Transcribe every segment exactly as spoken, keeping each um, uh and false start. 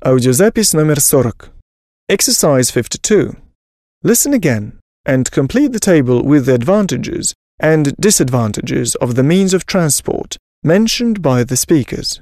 Аудиозапись номер сорок. Exercise fifty-two. Listen again and complete the table with the advantages and disadvantages of the means of transport mentioned by the speakers.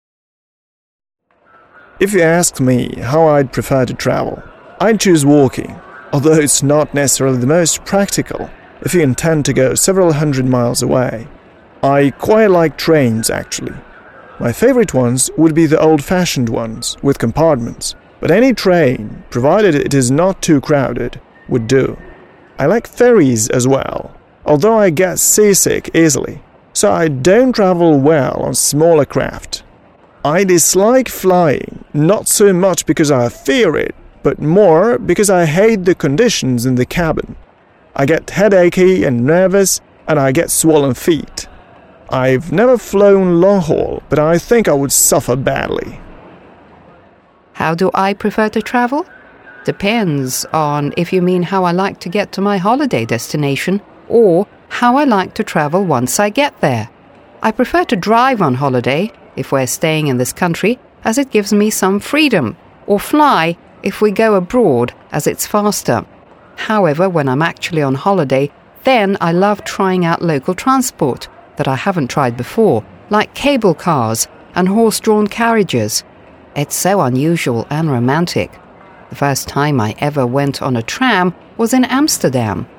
If you asked me how I'd prefer to travel, I'd choose walking, although it's not necessarily the most practical if you intend to go several hundred miles away. I quite like trains, actually. My favorite ones would be the old-fashioned ones with compartments, but any train, provided it is not too crowded, would do. I like ferries as well, although I get seasick easily, so I don't travel well on smaller craft. I dislike flying, not so much because I fear it, but more because I hate the conditions in the cabin. I get headachy and nervous, and I get swollen feet. I've never flown long haul, but I think I would suffer badly. How do I prefer to travel? Depends on if you mean how I like to get to my holiday destination or how I like to travel once I get there. I prefer to drive on holiday if we're staying in this country, as it gives me some freedom, or fly if we go abroad, as it's faster. However, when I'm actually on holiday, then I love trying out local transport that I haven't tried before, like cable cars and horse-drawn carriages. It's so unusual and romantic. The first time I ever went on a tram was in Amsterdam.